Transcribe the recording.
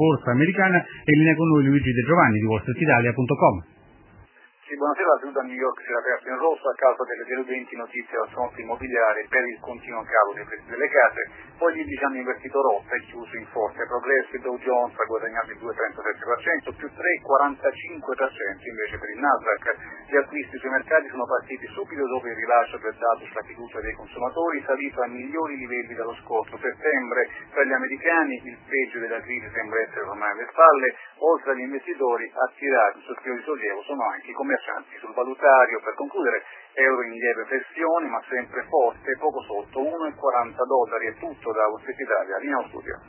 borsa americana. E in linea con noi Luigi De Giovanni di wallstreetitalia.com. Sì, buonasera. La seduta a New York si è aperta in rosso a causa delle deludenti notizie dal fronte immobiliare per il continuo calo dei prezzi delle case. Poi gli indici hanno invertito rotta e chiuso in forte progresso. Il Dow Jones ha guadagnato il 2,37%, più 3,45% invece per il Nasdaq. Gli acquisti sui mercati sono partiti subito dopo il rilascio del dato sulla fiducia dei consumatori, salito a migliori livelli dallo scorso settembre. Per gli americani il peggio della crisi sembra essere ormai alle spalle. Oltre agli investitori, a tirare un sospiro di sollievo sono anche i commercianti. Sul valutario, per concludere, euro in lieve flessione ma sempre forte, poco sotto $1,40. È tutto da Wall Street Italia, linea studio.